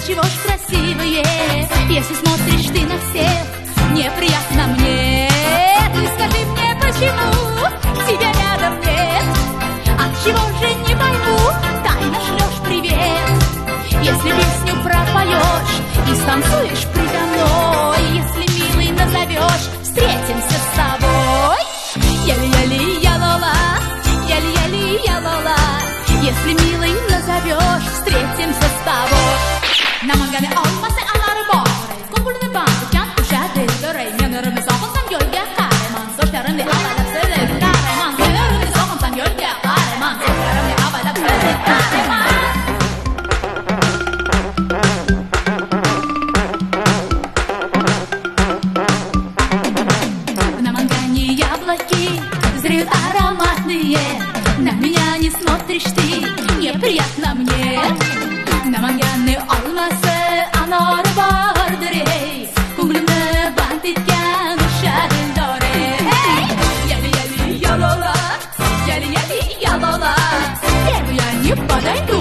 чего ж красивые, если смотришь ты на всех, неприятно мне. Ты скажи мне, почему тебя рядом нет? Отчего же не пойму, тайно шлешь привет? Если песню пропоешь и станцуешь предо мной, если милый назовешь, встретимся с тобой. Яли-яли, я-ла-ла, яли-яли, я-ла-ла. Если милый назовешь, встретимся с тобой. Намангане olmasa anları bağırır, kumburunu bağlı can uşağı dörey. Yanırını sokunsam gölge kahraman, soşlarını abalak söyler kahraman. Yanırını sokunsam gölge kahraman, soşlarını abalak söyler kahraman. Зреют ароматные, на меня не смотришь ты, неприятно мне. На манганы olmasa anor vardır ey, ko'nglimni band etgan o'sha dildor ey. Yali yali yalola, yali yali yalola, первая не подойду.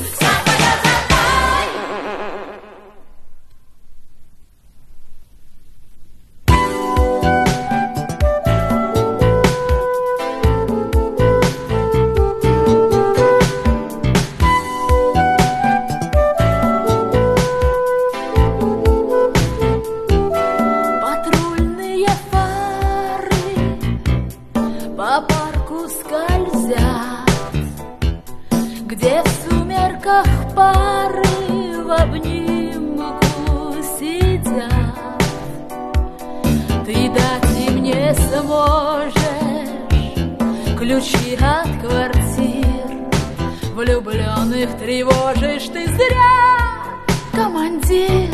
По парку скользят, где в сумерках пары в обнимку сидят. Ты дать им не сможешь ключи от квартир, влюбленных тревожишь ты зря, командир.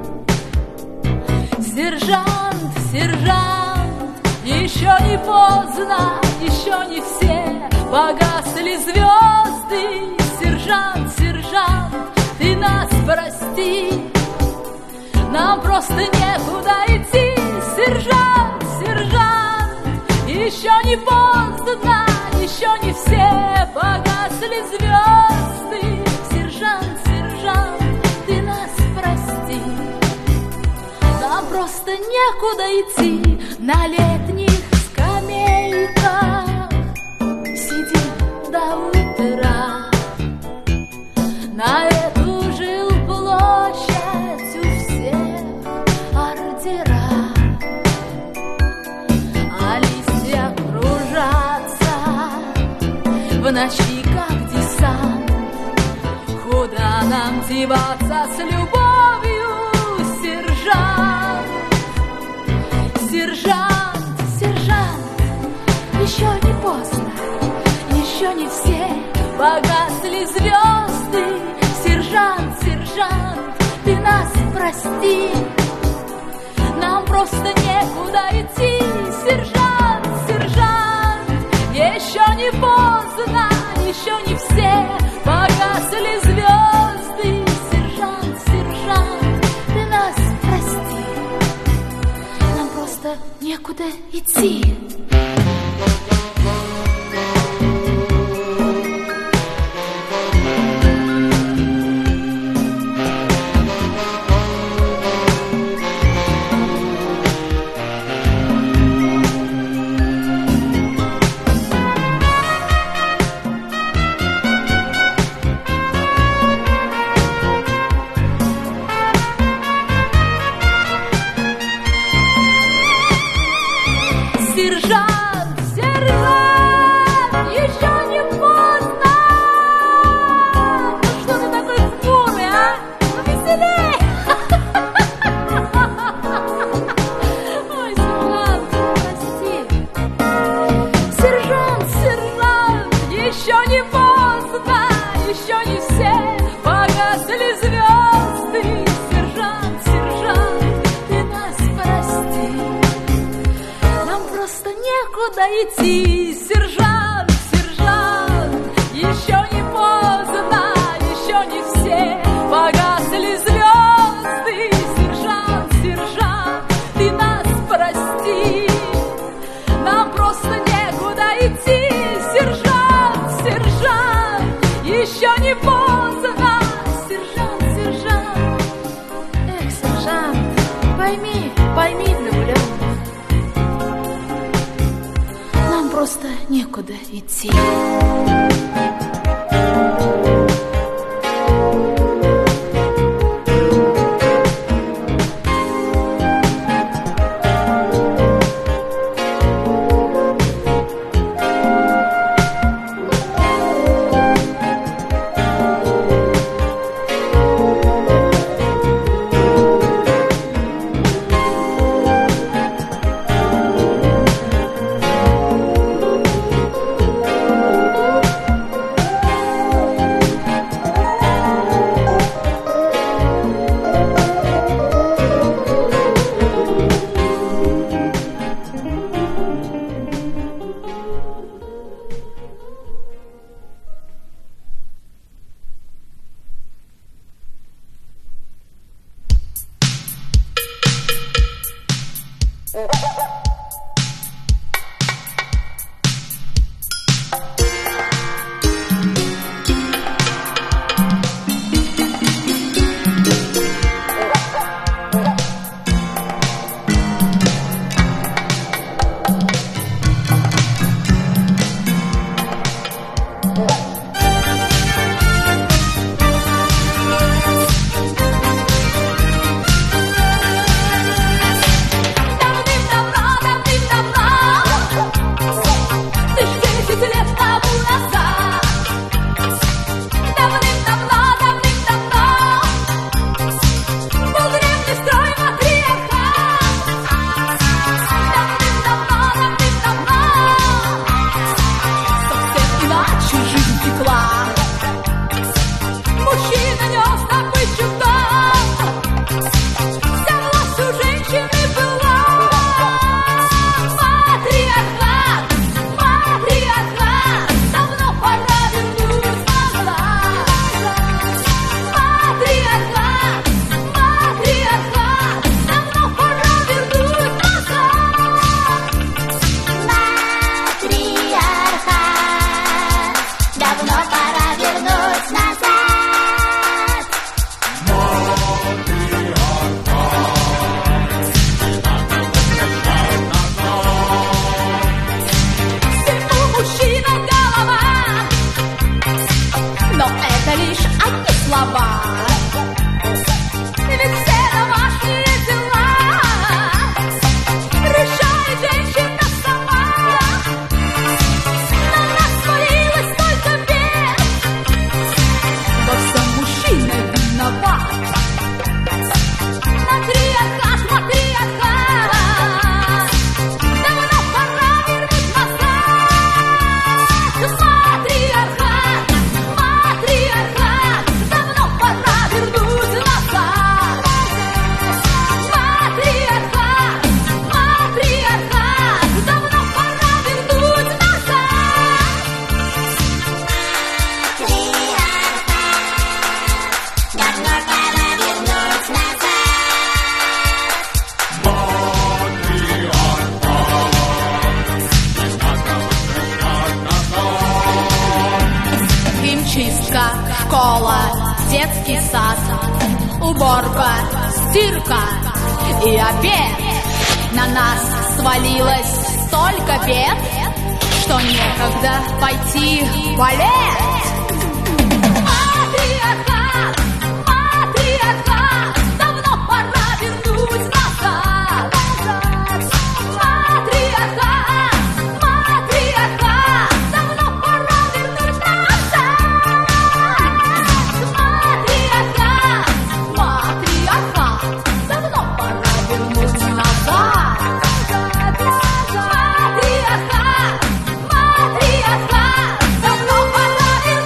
Сержант, сержант, еще не поздно, еще не все погасли звезды. Сержант, сержант, ты нас прости, нам просто некуда идти. Сержант, сержант, еще не поздно, еще не все погасли звезды. Сержант, сержант, ты нас прости, нам просто некуда идти. На летних скамейках сидим до утра, на эту жилплощадь у всех ордера, а листья кружатся в ночи, как десант. Куда нам деваться с любовью, сержант? Сержант, сержант, еще не поздно, еще не все погасли звезды. Сержант, сержант, ты нас прости, нам просто некуда идти. Сержант, сержант, еще не поздно, еще не все погасли звезды. Сержант, сержант, ты нас прости, нам просто некуда идти. Сержант, сержант, еще не поздно. Ну что ты такой хмурый, а? Ну веселей. Ой, сержант, прости. Сержант, сержант, еще не поздно, еще не все погасли звезды. Сержант, сержант, ты нас прости, просто некуда идти. Сержант, сержант, еще не поздно, еще не все погасли звезды. Сержант, сержант, ты нас прости, нам просто некуда идти. Сержант, сержант, еще не поздно. Сержант, сержант, просто некуда идти. Школа, детский сад, уборка, стирка и обед. На нас свалилось столько бед, что некогда пойти в балет. Матриархат, матриархат, давно пора вернуть назад. Матриархат, матриархат, давно пора вернуть назад. Матриархат, матриархат, давно пора вернуть назад. Матриархат, матриархат, давно пора вернуть назад.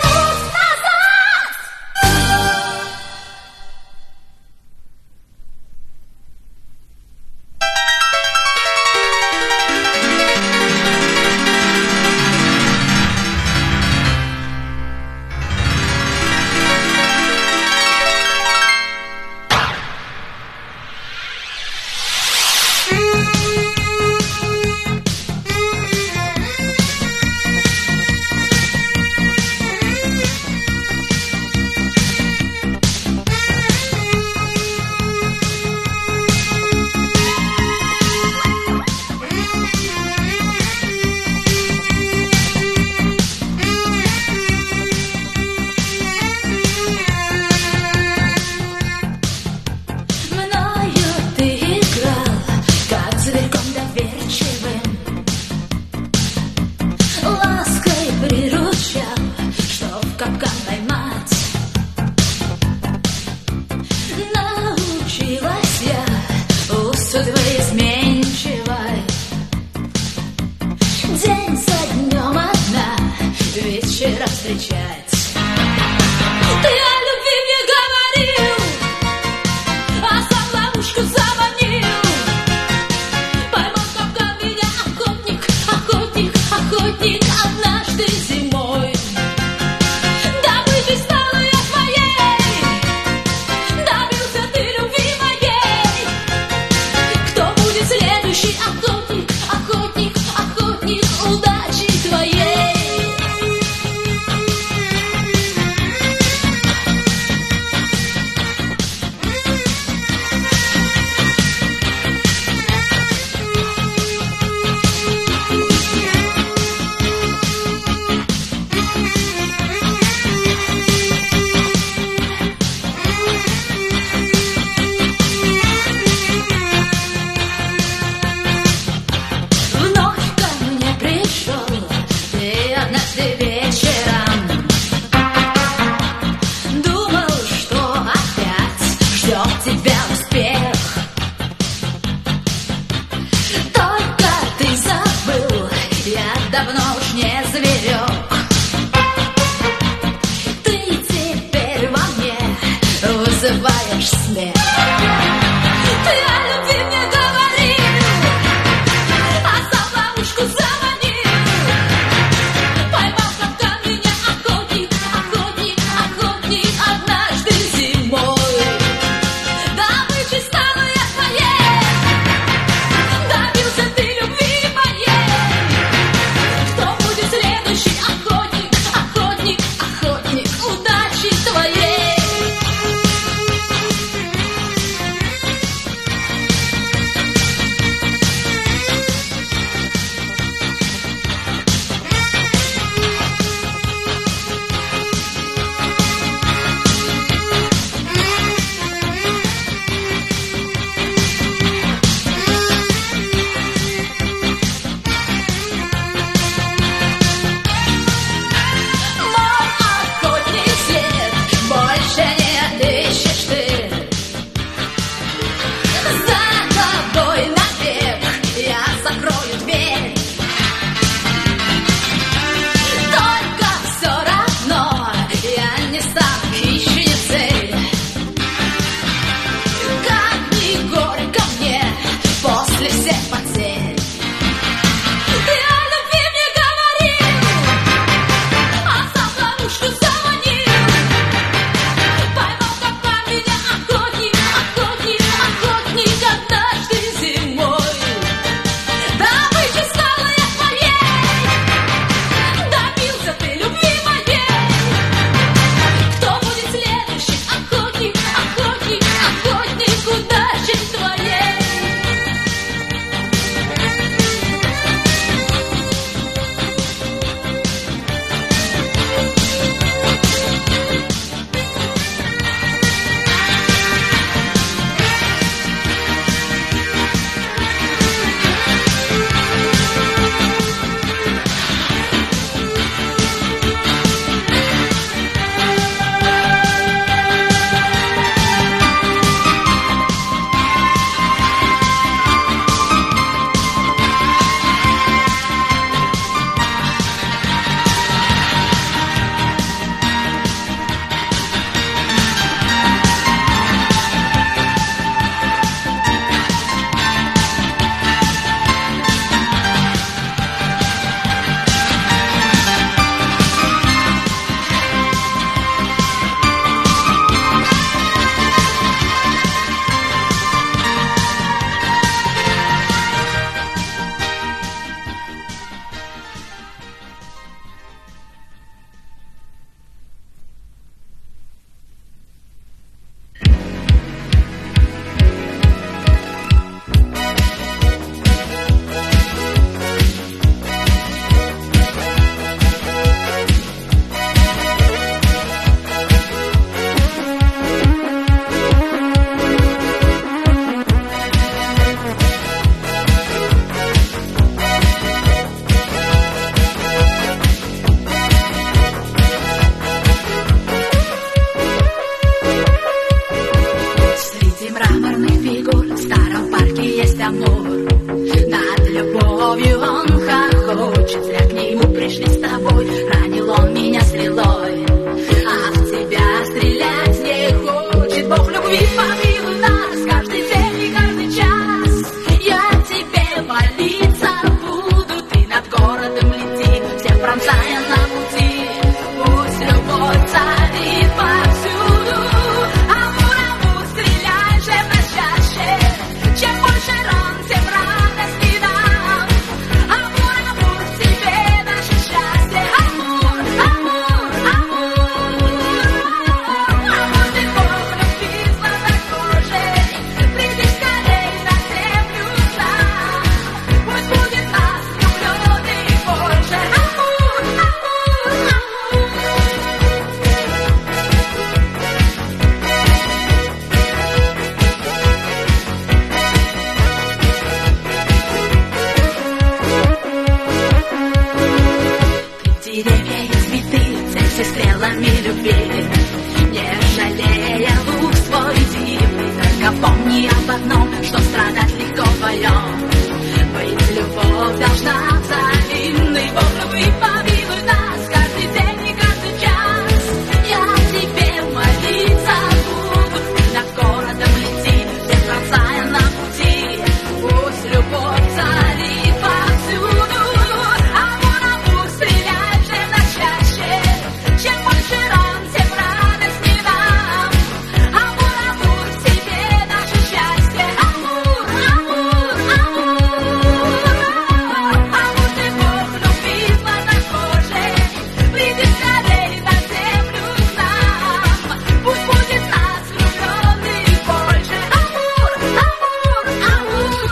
в одном, что страдать легко вдвоем. Быть любовь должна взаимной, Бог любви помилуй нас каждый день и каждый час. Я тебе молиться буду, над городом лети, всех бросая на пути. Пусть любовь царит повсюду, амур, амур, стреляй же на чаще. Чем больше ран, тем радостней нам. Амур, амур, в тебе наше счастье. Амур, амур, амур. Амур, ты Бог любви златокожий, приди скорей на землю к нам. Пусть будет нас влюбленных больше. Амур, амур, амур.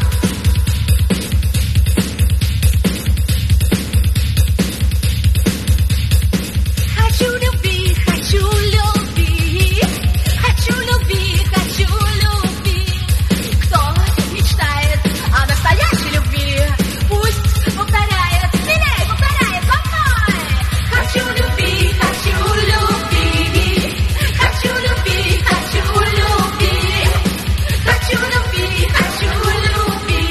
Хочу любви, хочу любви, хочу любви, хочу любви. Кто мечтает о настоящей любви, пусть повторяет, смелее повторяет со мной. Хочу любви, хочу любви, хочу любви, хочу любви, хочу любви, хочу любви.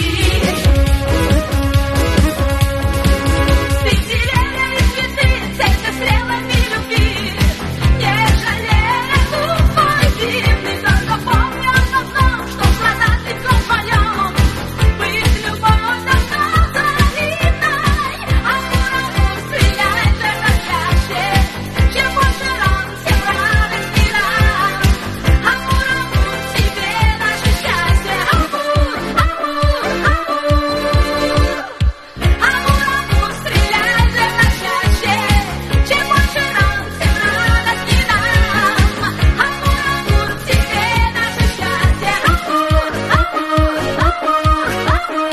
Ты деревья и цветы, цветы стрелами любви. Не жалея твой дивный, только помни одно, что страдать легко вдвоем. Быть любовь должна взаимной, амур, амур, стреляй же на чаще. Чем больше ран, тем радостней нам. Амур, амур, в тебе наше счастье. Амур, амур, амур. Амур, амур, стреляй же на чаще. Чем больше ран, тем радостней нам. Амур, амур, в тебе наше счастье. Амур, амур, амур,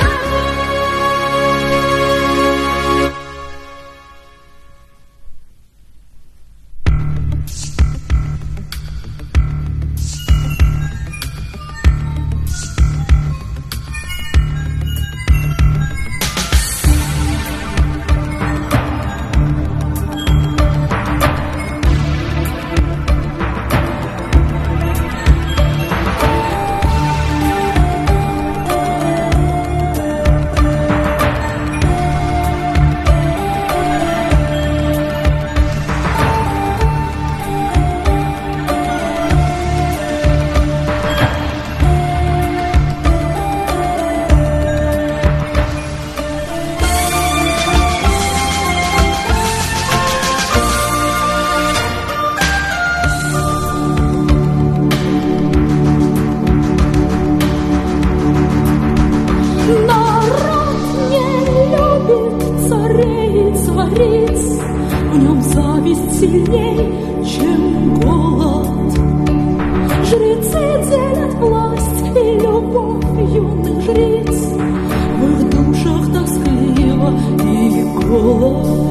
Народ не любит царей и цариц, в нем зависть сильней, чем голод. Жрецы делят власть и любовь юных жриц, в их душах тоскливо и голод.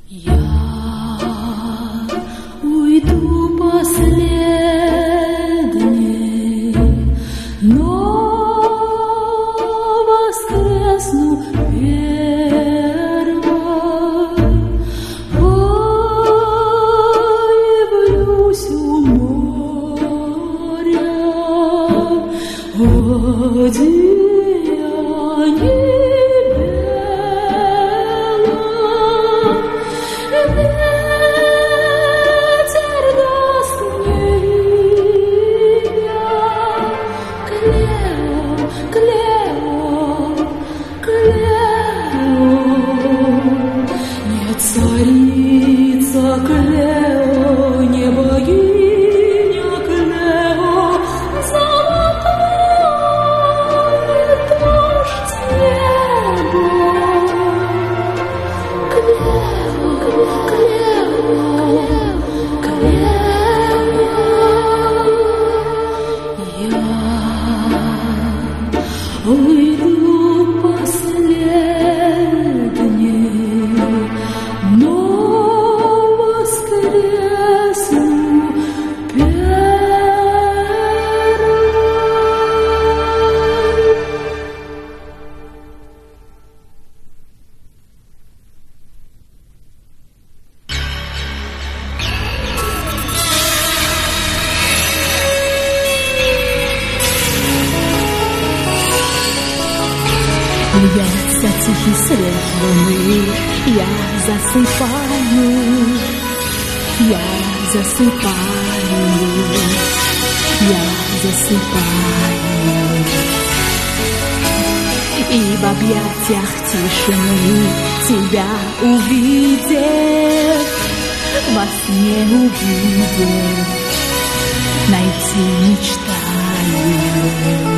Я уйду последней, но воскресну первой. Появлюсь у моря, одеяние ветер даст мне имя Клео, Клео. Не царица Клео, не богиня Клео, золотой дождь неба. Уйду последней, но воскресну первой. Льется тихий свет луны, я засыпаю, я засыпаю, я засыпаю. И в объятиях тишины тебя увидев, во сне увидев, найти мечтаю.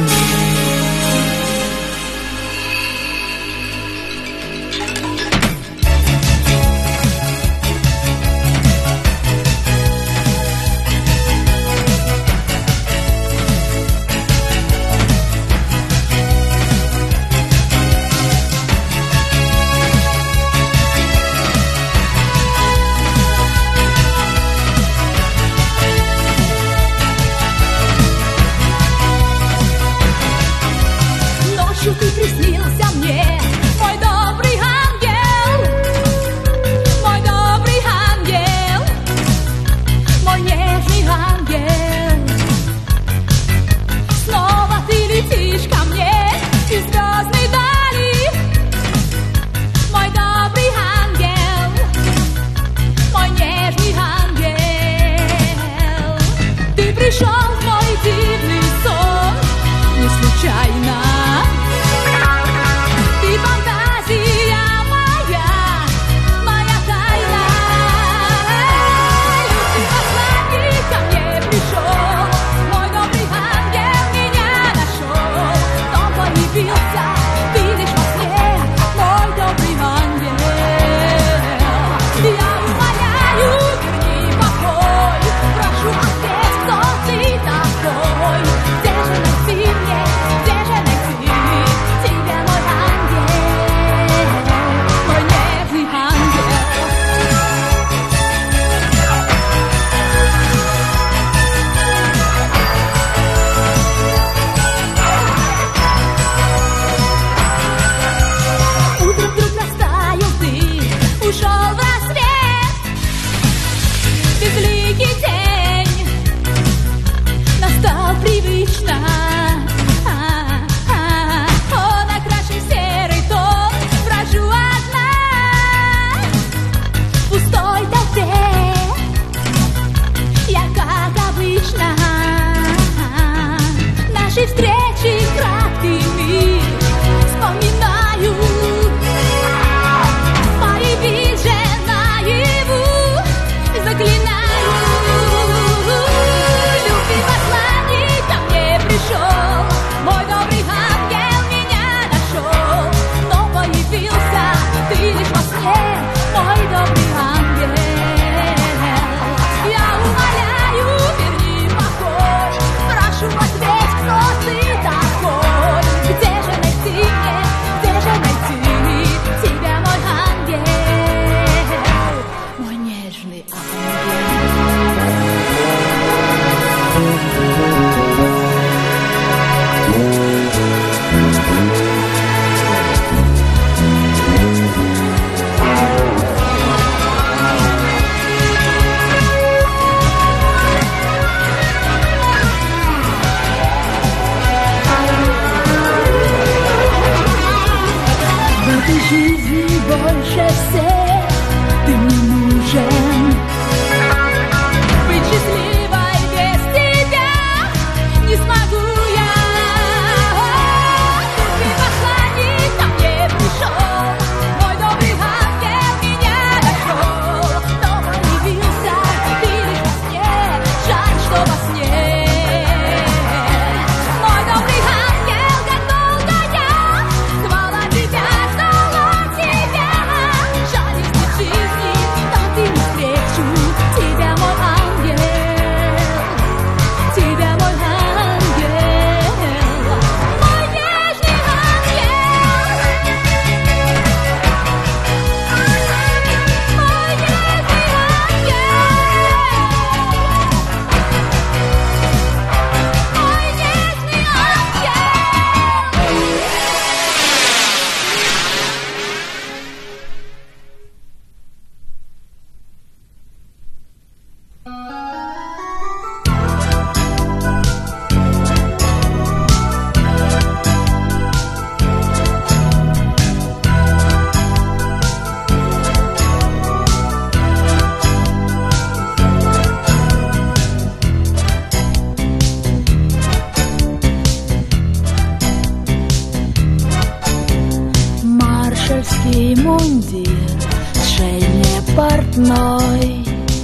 цветной.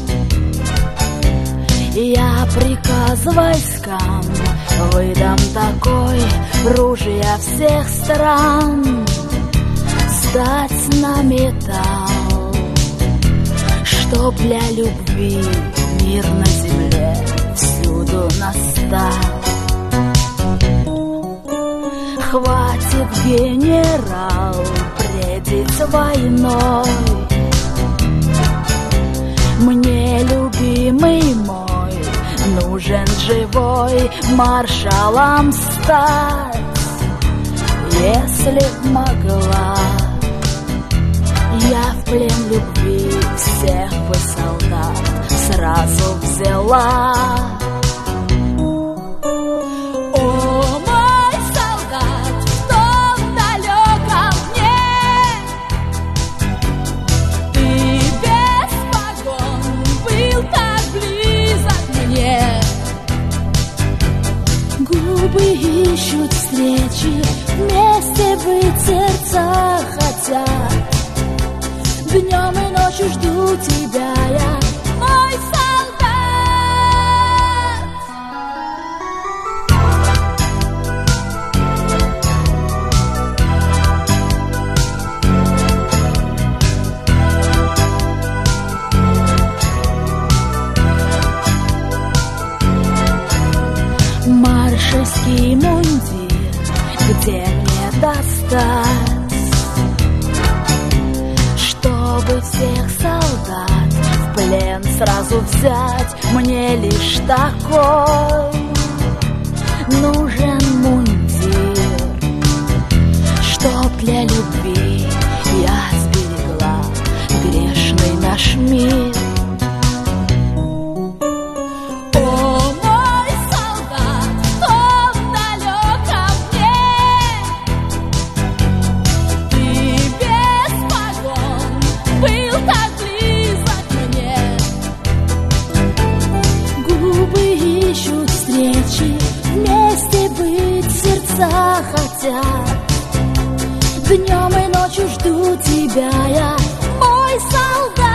Я приказ войскам выдам такой, ружья всех стран стать на металл, чтоб для любви мир на земле всюду настал. Хватит, генерал, бредить войной. Мне, любимый мой, нужен живой маршалом стать. Если б могла, я в плен любви всех бы солдат сразу взяла. Ищут встречи, вместе быть сердца хотят. Днем и ночью жду тебя я, мой солдат. Маршальский мундир, где мне достать, чтобы всех солдат в плен сразу взять? Мне лишь такой нужен мундир, чтоб для любви я сберегла грешный наш мир. Вместе быть сердца хотят. Днем и ночью жду тебя я, мой солдат.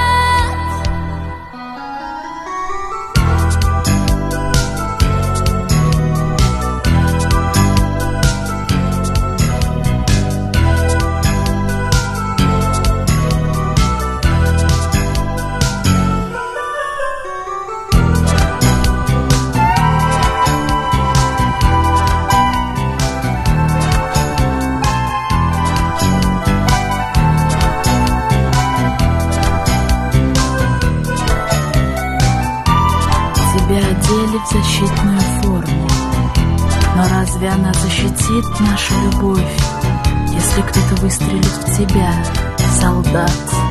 Тебя одели в защитную форму, но разве она защитит нашу любовь, если кто-то выстрелит в тебя, солдат?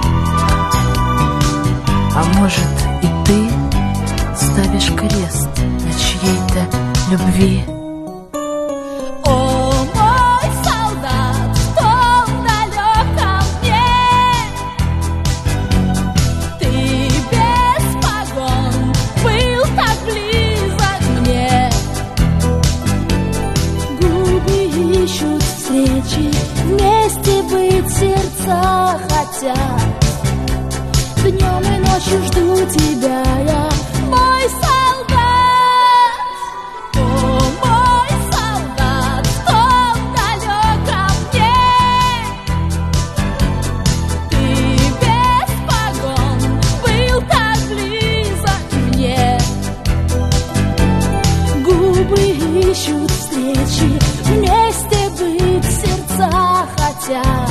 А может, и ты ставишь крест на чьей-то любви? Вместе быть сердца хотят. Днем и ночью жду тебя я, мой солдат. О, мой солдат, в том далеком дне ты без погон был так близок мне. Губы ищут встречи, вместе быть сердца хотят.